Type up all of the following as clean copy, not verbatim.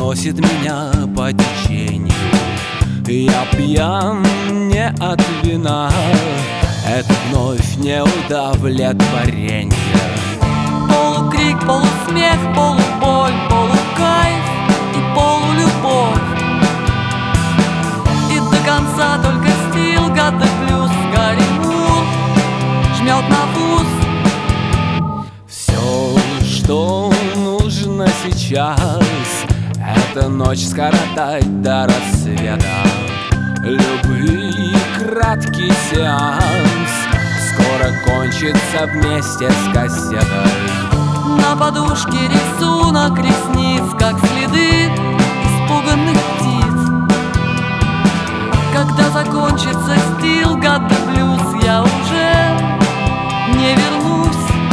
носит меня по течению. Я пьян не от вина, это вновь не удовлетворение. Полукрик, полусмех, полуболь, полукайф и полулюбовь. И до конца только стил, гады плюс Гарри Мур жмет на вкус. Все, что нужно сейчас, это ночь скоротать до рассвета. Любви краткий сеанс скоро кончится вместе с кассетой. На подушке рисунок ресниц, как следы испуганных птиц. Когда закончится стил, гады блюз, я уже не вернусь.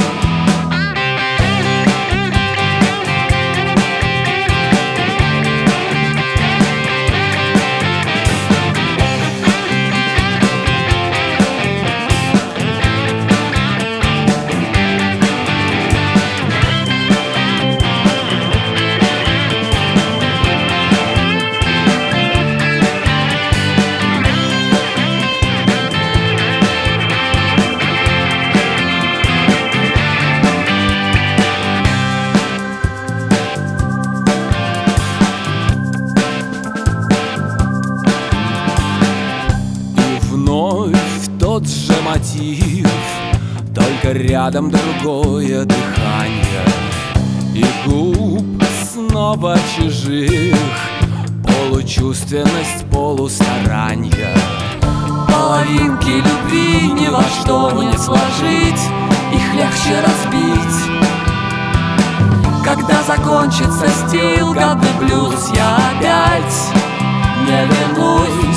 Тот же мотив, только рядом другое дыхание. И губ снова чужих, получувственность, полустаранья. Половинки любви ни во что не сложить, их легче разбить. Когда закончится стил, гады блюз, я опять не вернусь.